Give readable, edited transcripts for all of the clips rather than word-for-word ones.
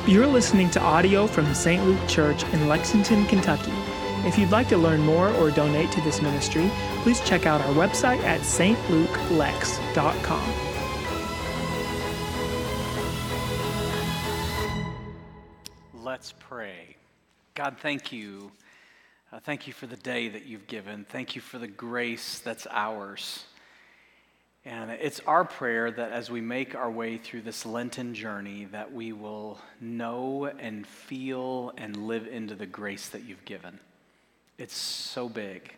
You're listening to audio from the St. Luke Church in Lexington, Kentucky. If you'd like to learn more or donate to this ministry, please check out our website at stlukelex.com. Let's pray. God, thank you. Thank you for the day that you've given. Thank you for the grace that's ours. And it's our prayer that as we make our way through this Lenten journey, that we will know and feel and live into the grace that you've given. It's so big.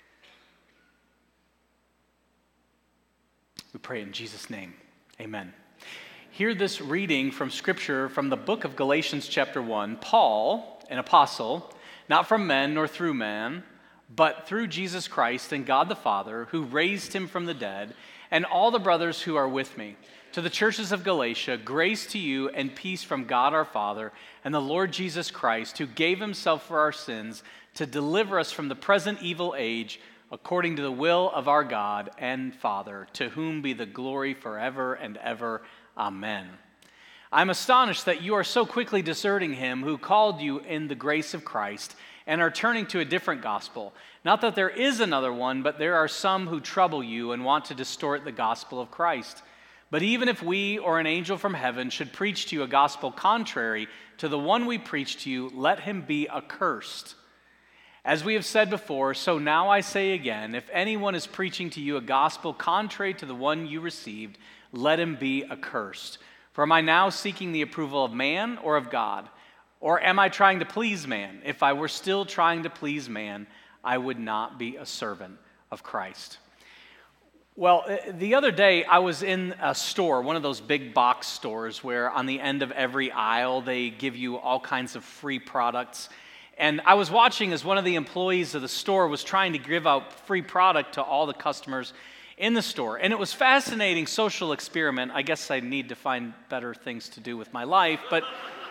We pray in Jesus' name. Amen. Hear this reading from Scripture from the book of Galatians chapter 1. Paul, an apostle, not from men nor through man, but through Jesus Christ and God the Father, who raised him from the dead, and all the brothers who are with me. To the churches of Galatia, grace to you and peace from God our Father and the Lord Jesus Christ, who gave himself for our sins to deliver us from the present evil age, according to the will of our God and Father, to whom be the glory forever and ever. Amen. I'm astonished that you are so quickly deserting him who called you in the grace of Christ and are turning to a different gospel. Not that there is another one, but there are some who trouble you and want to distort the gospel of Christ. But even if we or an angel from heaven should preach to you a gospel contrary to the one we preach to you, let him be accursed. As we have said before, so now I say again, if anyone is preaching to you a gospel contrary to the one you received, let him be accursed. For am I now seeking the approval of man or of God? Or am I trying to please man? If I were still trying to please man, I would not be a servant of Christ. Well, the other day I was in a store, one of those big box stores where on the end of every aisle they give you all kinds of free products. And I was watching as one of the employees of the store was trying to give out free product to all the customers in the store. And it was a fascinating social experiment. I guess I need to find better things to do with my life, but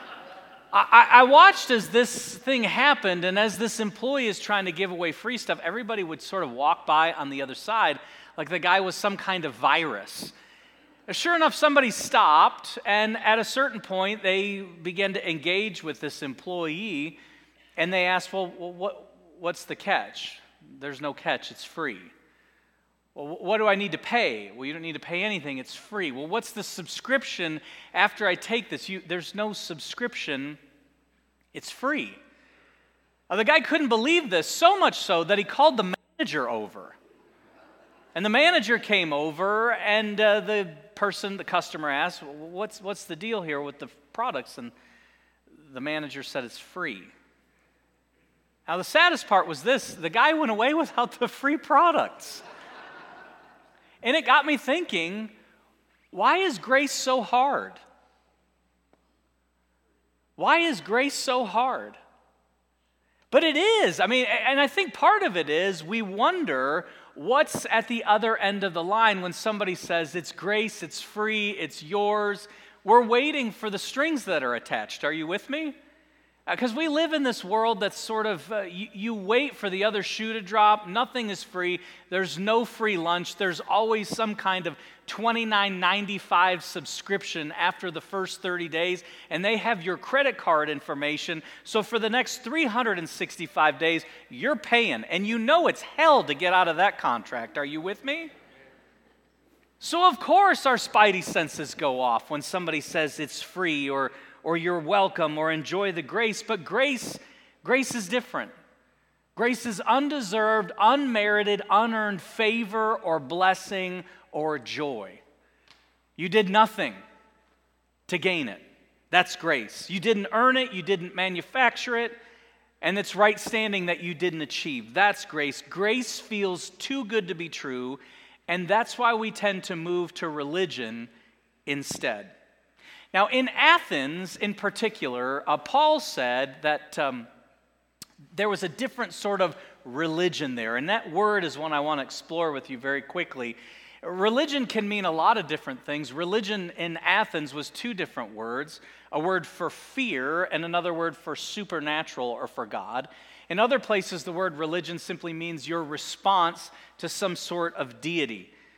I watched as this thing happened, and as this employee is trying to give away free stuff, everybody would sort of walk by on the other side like the guy was some kind of virus. Sure enough, somebody stopped, and at a certain point, they began to engage with this employee, and they asked, well, what's the catch? There's no catch, it's free. Well, what do I need to pay? Well, you don't need to pay anything, it's free. Well, what's the subscription after I take this? There's no subscription, it's free. The guy couldn't believe this, so much so that he called the manager over. And the manager came over, and the customer asked, well, what's the deal here with the products? And the manager said it's free. Now, the saddest part was this: the guy went away without the free products. And it got me thinking, why is grace so hard? Why is grace so hard? But it is. I mean, and I think part of it is we wonder what's at the other end of the line when somebody says it's grace, it's free, it's yours. We're waiting for the strings that are attached. Are you with me? Because we live in this world that's sort of, you wait for the other shoe to drop. Nothing is free. There's no free lunch. There's always some kind of $29.95 subscription after the first 30 days, and they have your credit card information. So for the next 365 days, you're paying, and you know it's hell to get out of that contract. Are you with me? So of course our spidey senses go off when somebody says it's free or you're welcome, or enjoy the grace. But grace is different. Grace is undeserved, unmerited, unearned favor or blessing or joy. You did nothing to gain it. That's grace. You didn't earn it, you didn't manufacture it, and it's right standing that you didn't achieve. That's grace. Grace feels too good to be true, and that's why we tend to move to religion instead. Now, in Athens, in particular, Paul said that there was a different sort of religion there, and that word is one I want to explore with you very quickly. Religion can mean a lot of different things. Religion in Athens was two different words, a word for fear and another word for supernatural or for God. In other places, the word religion simply means your response to some sort of deity.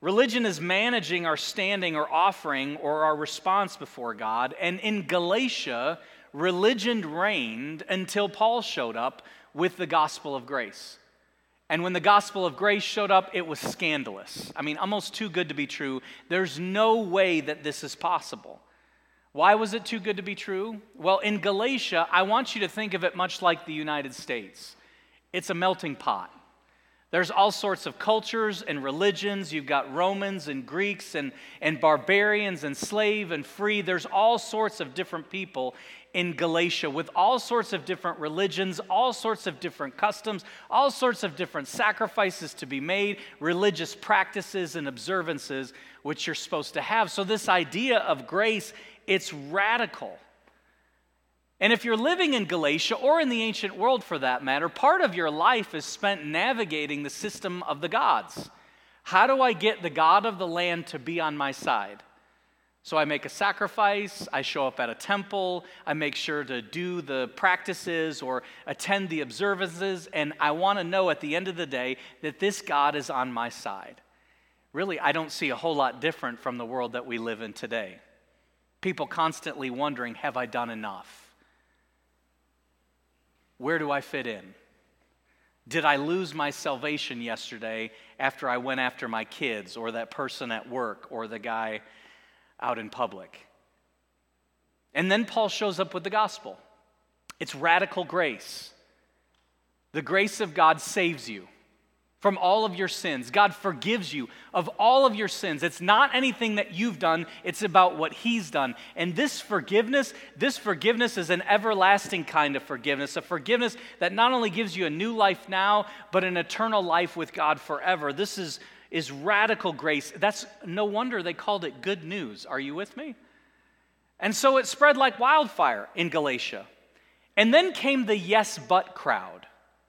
Religion is managing our standing or offering or our response before God. And in Galatia, religion reigned until Paul showed up with the gospel of grace. And when the gospel of grace showed up, it was scandalous. I mean, almost too good to be true. There's no way that this is possible. Why was it too good to be true? Well, in Galatia, I want you to think of it much like the United States. It's a melting pot. There's all sorts of cultures and religions. You've got Romans and Greeks and barbarians and slave and free. There's all sorts of different people in Galatia with all sorts of different religions, all sorts of different customs, all sorts of different sacrifices to be made, religious practices and observances which you're supposed to have. So this idea of grace, it's radical. And if you're living in Galatia, or in the ancient world for that matter, part of your life is spent navigating the system of the gods. How do I get the God of the land to be on my side? So I make a sacrifice, I show up at a temple, I make sure to do the practices or attend the observances, and I want to know at the end of the day that this God is on my side. Really, I don't see a whole lot different from the world that we live in today. People constantly wondering, have I done enough? Where do I fit in? Did I lose my salvation yesterday after I went after my kids or that person at work or the guy out in public? And then Paul shows up with the gospel. It's radical grace. The grace of God saves you from all of your sins. God forgives you of all of your sins. It's not anything that you've done, it's about what He's done. And this forgiveness is an everlasting kind of forgiveness, a forgiveness that not only gives you a new life now, but an eternal life with God forever. This is radical grace. That's no wonder they called it good news. Are you with me? And so it spread like wildfire in Galatia. And then came the yes, but crowd.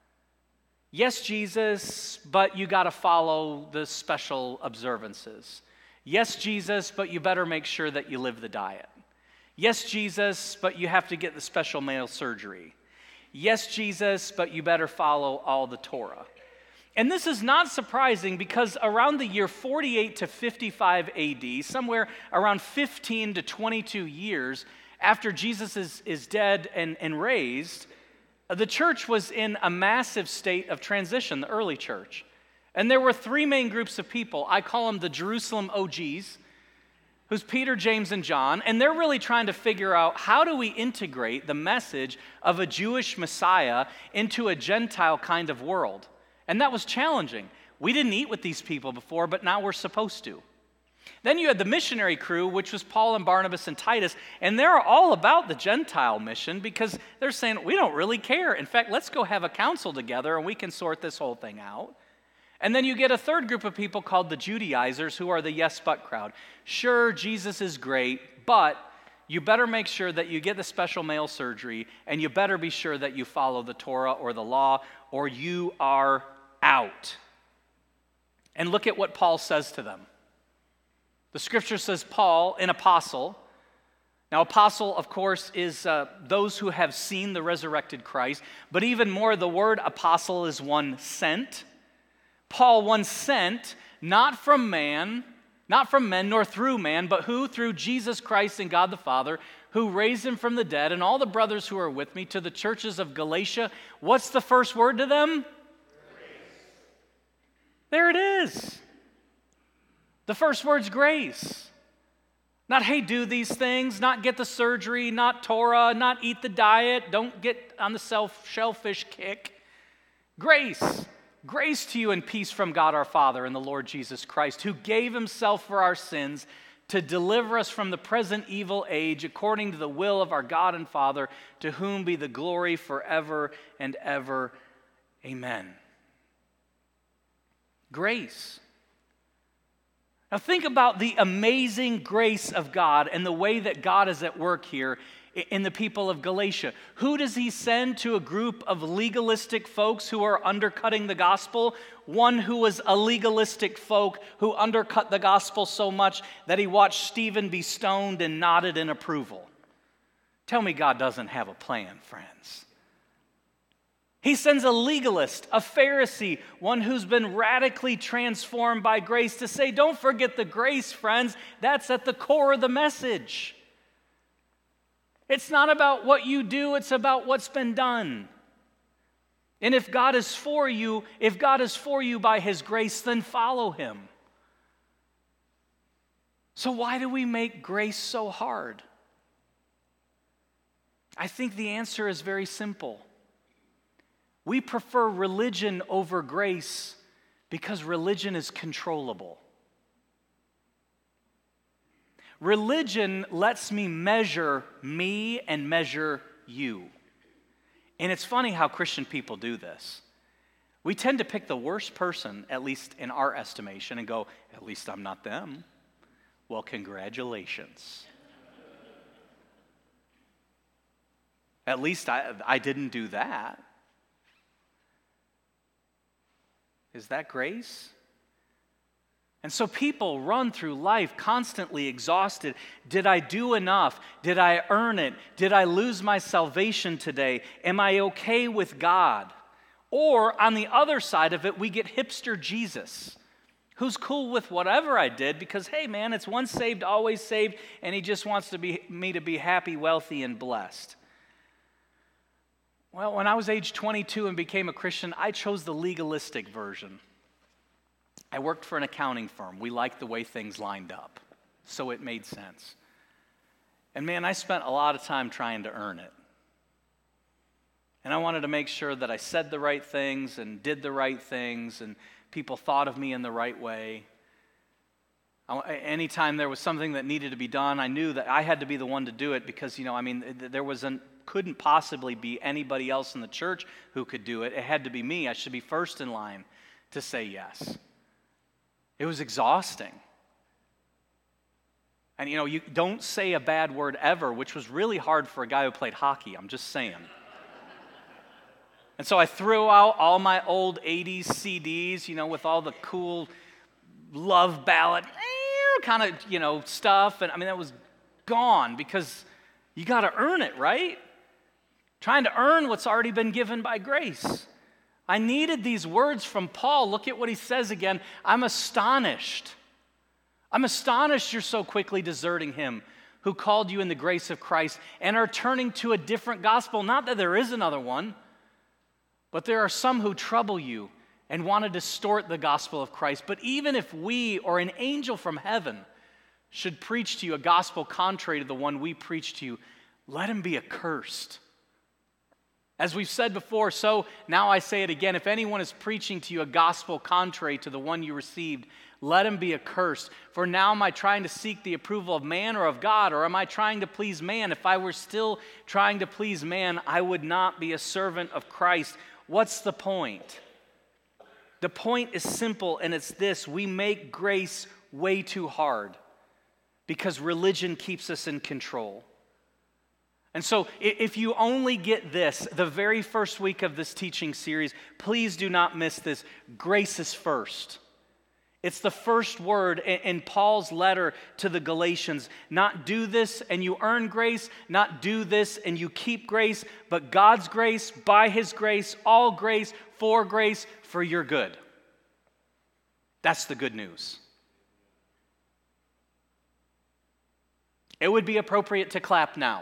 Yes, Jesus, but you got to follow the special observances. Yes, Jesus, but you better make sure that you live the diet. Yes, Jesus, but you have to get the special male surgery. Yes, Jesus, but you better follow all the Torah. And this is not surprising because around the year 48 to 55 AD, somewhere around 15 to 22 years after Jesus is dead and raised, the church was in a massive state of transition, the early church. And there were three main groups of people. I call them the Jerusalem OGs, who's Peter, James, and John. And they're really trying to figure out, how do we integrate the message of a Jewish Messiah into a Gentile kind of world? And that was challenging. We didn't eat with these people before, but now we're supposed to. Then you had the missionary crew, which was Paul and Barnabas and Titus, and they're all about the Gentile mission because they're saying, we don't really care. In fact, let's go have a council together and we can sort this whole thing out. And then you get a third group of people called the Judaizers, who are the yes but crowd. Sure, Jesus is great, but you better make sure that you get the special male surgery, and you better be sure that you follow the Torah or the law, or you are out. And look at what Paul says to them. The scripture says Paul, an apostle. Now, apostle, of course, is those who have seen the resurrected Christ. But even more, the word apostle is one sent. Paul, one sent, not from men, nor through man, but who? Through Jesus Christ and God the Father, who raised him from the dead, and all the brothers who are with me, to the churches of Galatia. What's the first word to them? Grace. There it is. The first word's grace. Not, hey, do these things, not get the surgery, not Torah, not eat the diet, don't get on the shellfish kick. Grace. Grace to you and peace from God our Father and the Lord Jesus Christ, who gave himself for our sins to deliver us from the present evil age, according to the will of our God and Father, to whom be the glory forever and ever. Amen. Grace. Now think about the amazing grace of God and the way that God is at work here in the people of Galatia. Who does he send to a group of legalistic folks who are undercutting the gospel? One who was a legalistic folk who undercut the gospel so much that he watched Stephen be stoned and nodded in approval. Tell me God doesn't have a plan, friends. He sends a legalist, a Pharisee, one who's been radically transformed by grace to say, don't forget the grace, friends. That's at the core of the message. It's not about what you do, it's about what's been done. And if God is for you by His grace, then follow Him. So why do we make grace so hard? I think the answer is very simple. We prefer religion over grace because religion is controllable. Religion lets me measure me and measure you. And it's funny how Christian people do this. We tend to pick the worst person, at least in our estimation, and go, at least I'm not them. Well, congratulations. At least I didn't do that. Is that grace? And so people run through life constantly exhausted. Did I do enough? Did I earn it? Did I lose my salvation today? Am I okay with God? Or on the other side of it, we get hipster Jesus, who's cool with whatever I did because, hey man, it's once saved, always saved, and he just wants me to be happy, wealthy, and blessed. Well, when I was age 22 and became a Christian, I chose the legalistic version. I worked for an accounting firm. We liked the way things lined up, so it made sense. And man, I spent a lot of time trying to earn it. And I wanted to make sure that I said the right things and did the right things and people thought of me in the right way. Anytime there was something that needed to be done, I knew that I had to be the one to do it because, there couldn't possibly be anybody else in the church who could do it. It had to be me. I should be first in line to say yes. It was exhausting. And you don't say a bad word ever, which was really hard for a guy who played hockey, I'm just saying. And so I threw out all my old 80s CDs, with all the cool love ballad kind of, stuff. And that was gone because you got to earn it, right? Trying to earn what's already been given by grace. I needed these words from Paul. Look at what he says again. I'm astonished. I'm astonished you're so quickly deserting him who called you in the grace of Christ and are turning to a different gospel. Not that there is another one, but there are some who trouble you and want to distort the gospel of Christ. But even if we or an angel from heaven should preach to you a gospel contrary to the one we preach to you, let him be accursed. As we've said before, so now I say it again, if anyone is preaching to you a gospel contrary to the one you received, let him be accursed. For now am I trying to seek the approval of man or of God, or am I trying to please man? If I were still trying to please man, I would not be a servant of Christ. What's the point? The point is simple, and it's this: we make grace way too hard because religion keeps us in control. And so if you only get this, the very first week of this teaching series, please do not miss this. Grace is first. It's the first word in Paul's letter to the Galatians. Not do this and you earn grace, not do this and you keep grace, but God's grace, by His grace, all grace, for your good. That's the good news. It would be appropriate to clap now.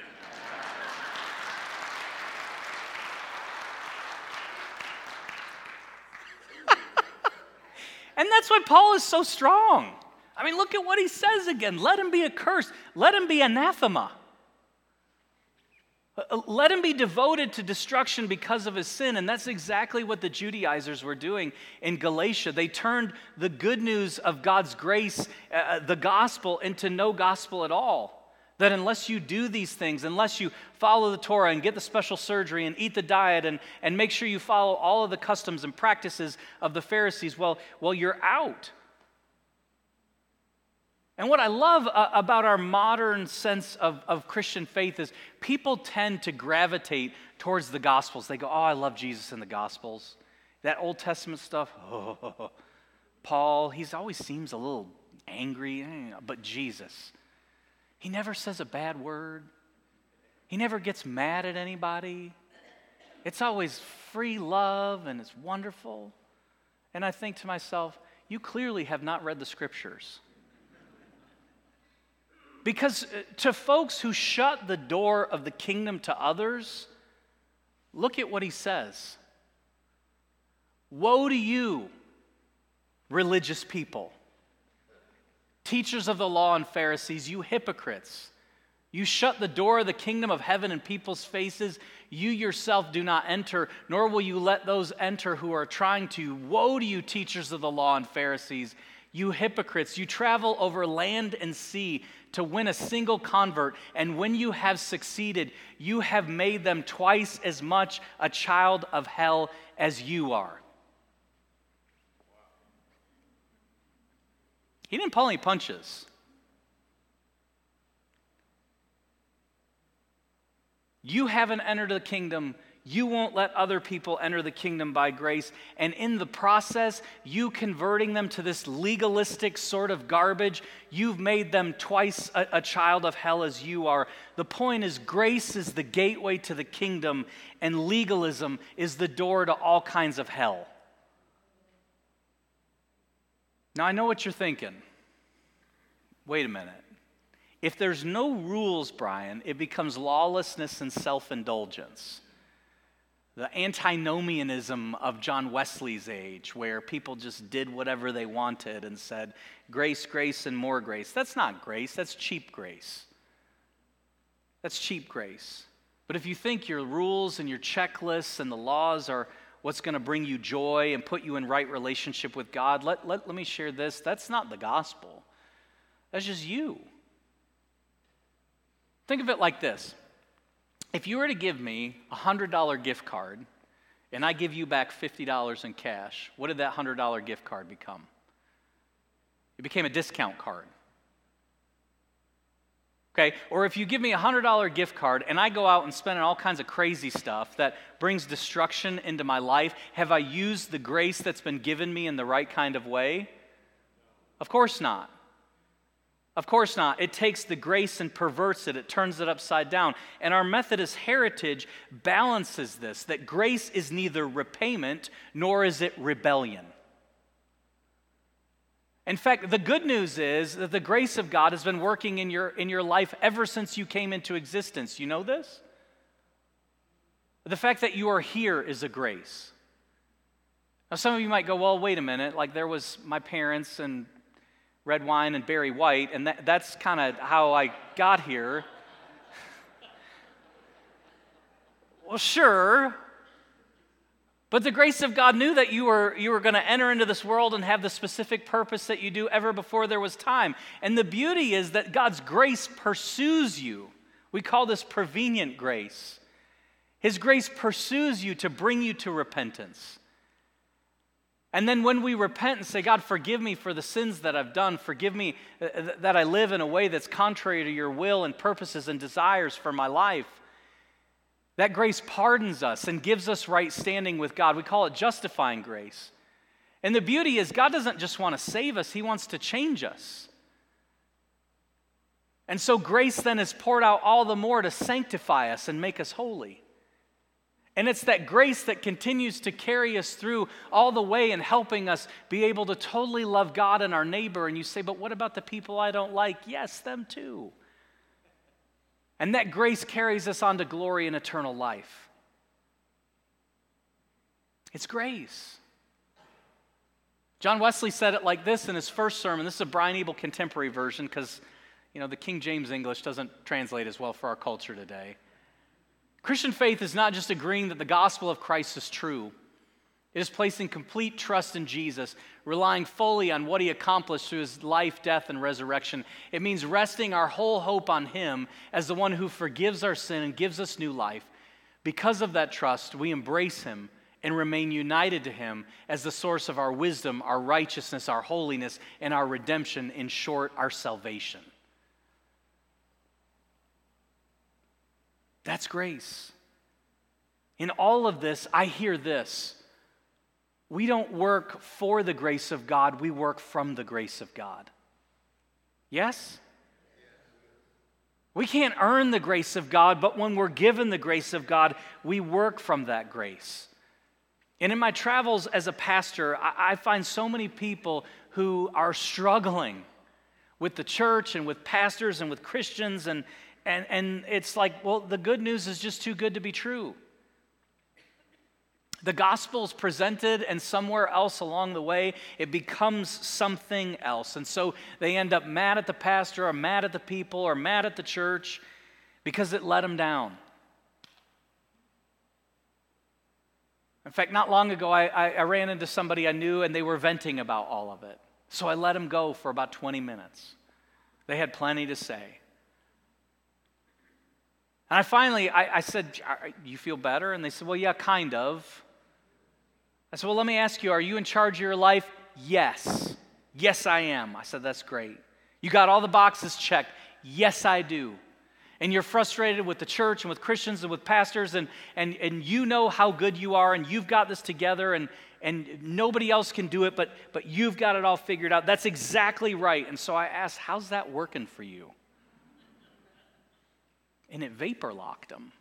And that's why Paul is so strong. Look at what he says again. Let him be accursed. Let him be anathema. Let him be devoted to destruction because of his sin. And that's exactly what the Judaizers were doing in Galatia. They turned the good news of God's grace, the gospel, into no gospel at all. That unless you do these things, unless you follow the Torah and get the special surgery and eat the diet and make sure you follow all of the customs and practices of the Pharisees, well, you're out. And what I love about our modern sense of Christian faith is people tend to gravitate towards the Gospels. They go, oh, I love Jesus in the Gospels. That Old Testament stuff, Paul, he always seems a little angry, but Jesus, he never says a bad word. He never gets mad at anybody. It's always free love and it's wonderful. And I think to myself, you clearly have not read the scriptures. Because to folks who shut the door of the kingdom to others, look at what he says. Woe to you, religious people, teachers of the law and Pharisees, you hypocrites. You shut the door of the kingdom of heaven in people's faces. You yourself do not enter, nor will you let those enter who are trying to. Woe to you, teachers of the law and Pharisees, you hypocrites. You travel over land and sea to win a single convert, and when you have succeeded, you have made them twice as much a child of hell as you are. He didn't pull any punches. You haven't entered the kingdom. You won't let other people enter the kingdom by grace. And in the process, you converting them to this legalistic sort of garbage, you've made them twice a child of hell as you are. The point is, grace is the gateway to the kingdom, and legalism is the door to all kinds of hell. Now, I know what you're thinking. Wait a minute. If there's no rules, Brian, it becomes lawlessness and self-indulgence. The antinomianism of John Wesley's age, where people just did whatever they wanted and said, grace, grace, and more grace. That's not grace, that's cheap grace. That's cheap grace. But if you think your rules and your checklists and the laws are what's going to bring you joy and put you in right relationship with God, let me share this. That's not the gospel. That's just you. Think of it like this. If you were to give me a $100 gift card and I give you back $50 in cash, what did that $100 gift card become? It became a discount card. Okay? Or if you give me a $100 gift card and I go out and spend on all kinds of crazy stuff that brings destruction into my life, have I used the grace that's been given me in the right kind of way? Of course not. Of course not. It takes the grace and perverts it. It turns it upside down. And our Methodist heritage balances this, that grace is neither repayment nor is it rebellion. In fact, the good news is that the grace of God has been working in your life ever since you came into existence. You know this? The fact that you are here is a grace. Now, some of you might go, well, wait a minute. Like there was my parents and red wine and Barry White, and that's kind of how I got here. Well, sure, but the grace of God knew that you were going to enter into this world and have the specific purpose that you do ever before there was time. And the beauty is that God's grace pursues you. We call this prevenient grace. His grace pursues you to bring you to repentance. And then when we repent and say, God, forgive me for the sins that I've done, forgive me that I live in a way that's contrary to your will and purposes and desires for my life, that grace pardons us and gives us right standing with God. We call it justifying grace. And the beauty is God doesn't just want to save us, he wants to change us. And so grace then is poured out all the more to sanctify us and make us holy. And it's that grace that continues to carry us through all the way and helping us be able to totally love God and our neighbor. And you say, but what about the people I don't like? Yes, them too. And that grace carries us on to glory and eternal life. It's grace. John Wesley said it like this in his first sermon. This is a Brian Ebel contemporary version because, the King James English doesn't translate as well for our culture today. Christian faith is not just agreeing that the gospel of Christ is true. It is placing complete trust in Jesus, relying fully on what he accomplished through his life, death, and resurrection. It means resting our whole hope on him as the one who forgives our sin and gives us new life. Because of that trust, we embrace him and remain united to him as the source of our wisdom, our righteousness, our holiness, and our redemption, in short, our salvation. That's grace. In all of this, I hear this. We don't work for the grace of God, we work from the grace of God. Yes? We can't earn the grace of God, but when we're given the grace of God, we work from that grace. And in my travels as a pastor, I find so many people who are struggling with the church and with pastors and with Christians, and it's like, well, the good news is just too good to be true. The gospel is presented, and somewhere else along the way, it becomes something else. And so they end up mad at the pastor, or mad at the people, or mad at the church because it let them down. In fact, not long ago, I ran into somebody I knew, and they were venting about all of it. So I let them go for about 20 minutes. They had plenty to say. And I said, you feel better? And they said, well, yeah, kind of. I said, well, let me ask you, are you in charge of your life? Yes. Yes, I am. I said, that's great. You got all the boxes checked. Yes, I do. And you're frustrated with the church and with Christians and with pastors, and you know how good you are, and you've got this together, and nobody else can do it, but you've got it all figured out. That's exactly right. And so I asked, how's that working for you? And it vapor locked them.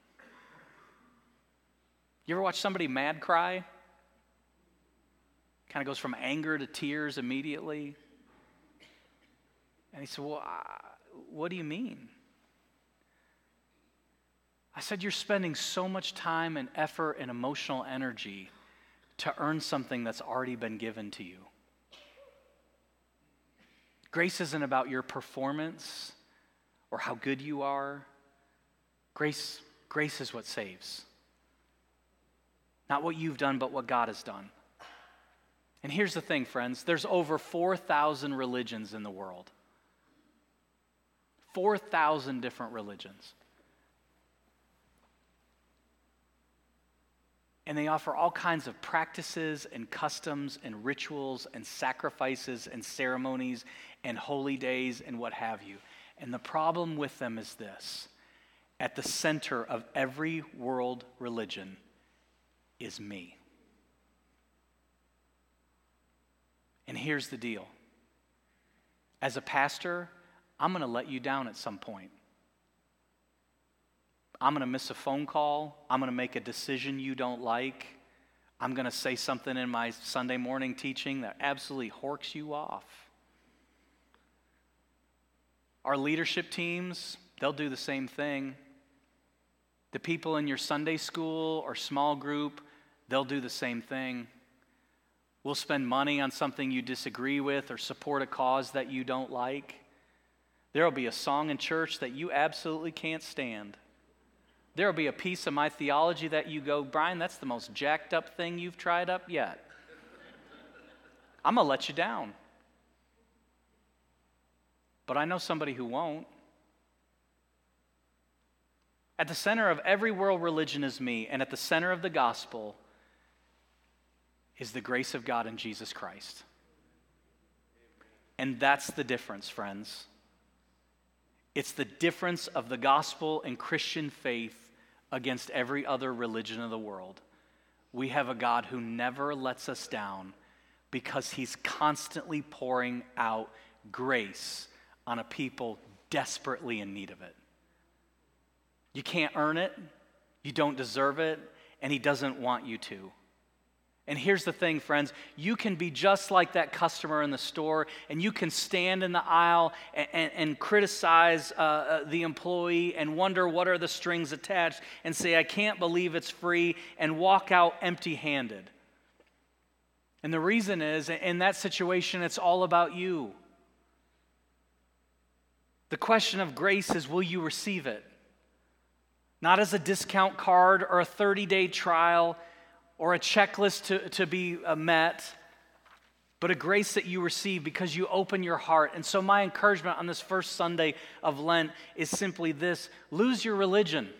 You ever watch somebody mad cry? Kind of goes from anger to tears immediately. And he said, well, what do you mean? I said, you're spending so much time and effort and emotional energy to earn something that's already been given to you. Grace isn't about your performance or how good you are. Grace is what saves. Not what you've done, but what God has done. And here's the thing, friends. There's over 4,000 religions in the world. 4,000 different religions. And they offer all kinds of practices and customs and rituals and sacrifices and ceremonies and holy days and what have you. And the problem with them is this. At the center of every world religion is me. And here's the deal. As a pastor, I'm going to let you down at some point. I'm going to miss a phone call. I'm going to make a decision you don't like. I'm going to say something in my Sunday morning teaching that absolutely horks you off. Our leadership teams, they'll do the same thing. The people in your Sunday school or small group, they'll do the same thing. We'll spend money on something you disagree with or support a cause that you don't like. There will be a song in church that you absolutely can't stand. There will be a piece of my theology that you go, Brian, that's the most jacked up thing you've tried up yet. I'm going to let you down. But I know somebody who won't. At the center of every world religion is me, and at the center of the gospel is the grace of God in Jesus Christ. And that's the difference, friends. It's the difference of the gospel and Christian faith against every other religion of the world. We have a God who never lets us down because he's constantly pouring out grace on a people desperately in need of it. You can't earn it, you don't deserve it, and he doesn't want you to. And here's the thing, friends. You can be just like that customer in the store, and you can stand in the aisle and criticize the employee and wonder what are the strings attached and say, I can't believe it's free, and walk out empty-handed. And the reason is, in that situation, it's all about you. The question of grace is, will you receive it? Not as a discount card or a 30-day trial, or a checklist to be met, but a grace that you receive because you open your heart. And so my encouragement on this first Sunday of Lent is simply this: lose your religion.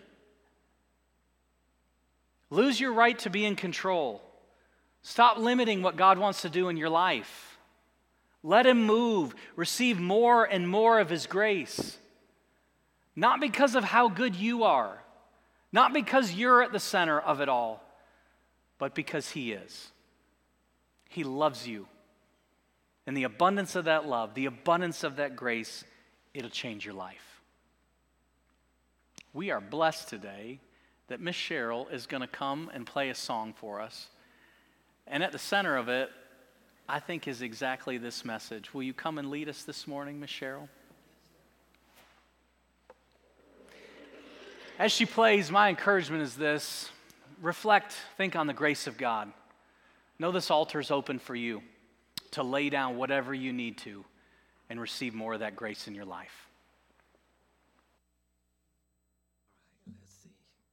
Lose your right to be in control. Stop limiting what God wants to do in your life. Let him move. Receive more and more of his grace. Not because of how good you are, not because you're at the center of it all, but because he is. He loves you. And the abundance of that love, the abundance of that grace, it'll change your life. we are blessed today that Miss Cheryl is going to come and play a song for us. And at the center of it, I think, is exactly this message. Will you come and lead us this morning, Miss Cheryl? As she plays, my encouragement is this: reflect, think on the grace of God. Know this altar is open for you to lay down whatever you need to and receive more of that grace in your life. Let's see.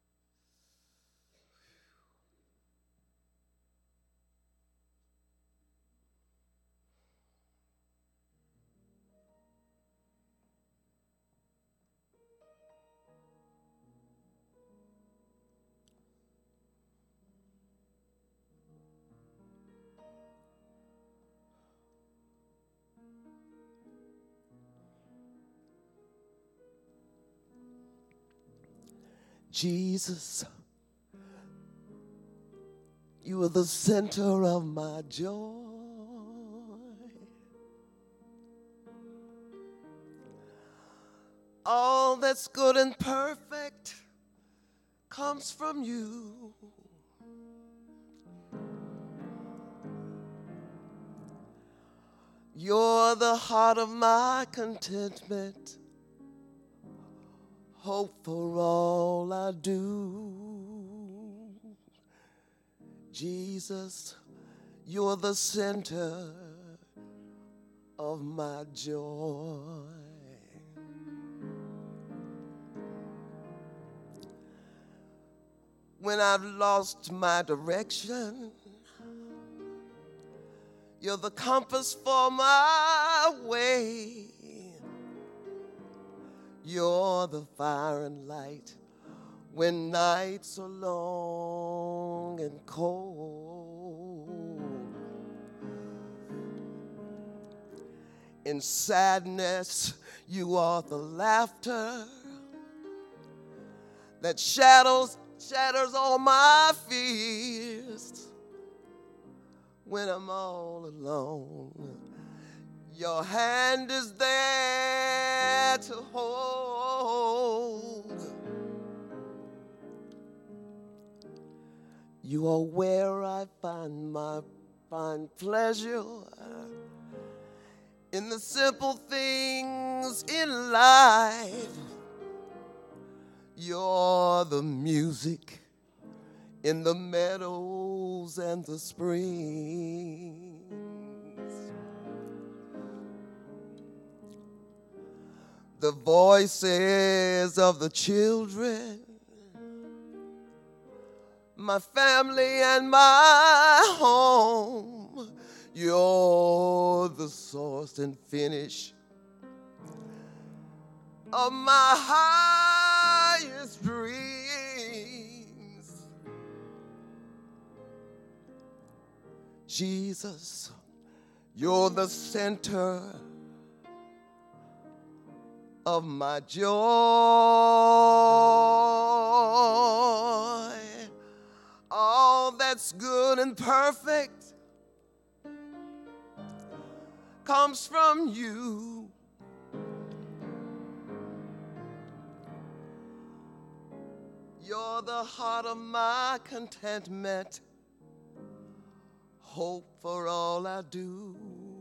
Jesus, you are the center of my joy. All that's good and perfect comes from you. You're the heart of my contentment, hope for all I do. Jesus, you're the center of my joy. When I've lost my direction, you're the compass for my way. You're the fire and light when nights are long and cold. In sadness, you are the laughter that shatters all my fears. When I'm all alone, your hand is there to hold. You are where I find pleasure in the simple things in life. You're the music in the meadows and the springs. The voices of the children, my family and my home. You're the source and finish of my highest dreams. Jesus, you're the center of my joy. All that's good and perfect comes from you. You're the heart of my contentment, hope for all I do.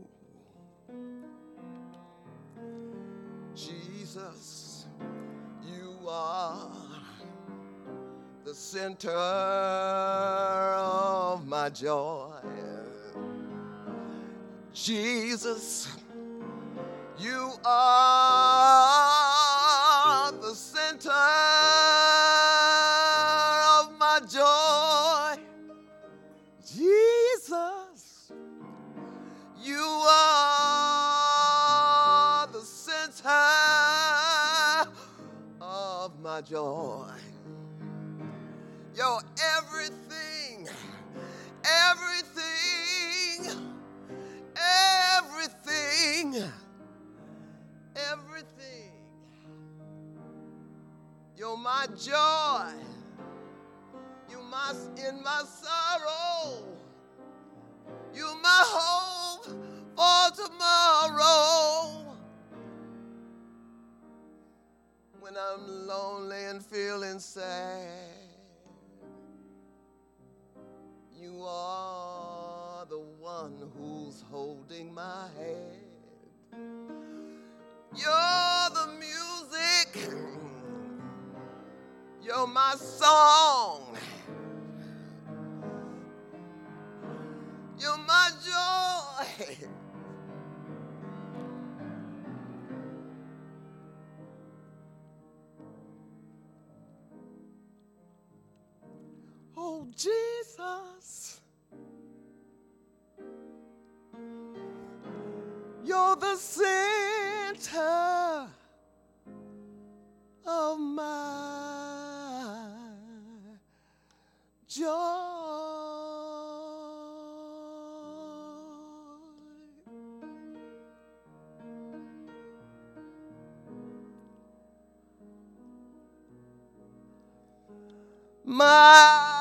Jesus, you are the center of my joy. Jesus, you are the center of my joy. Jesus, you are the center of my joy. You're everything, everything, everything, everything. You're my joy. You're in my sorrow. You're my hope for tomorrow. When I'm lonely and feeling sad, you are the one who's holding my hand. You're the music, you're my song, you're my joy. Oh, Jesus, you're the center of my joy. My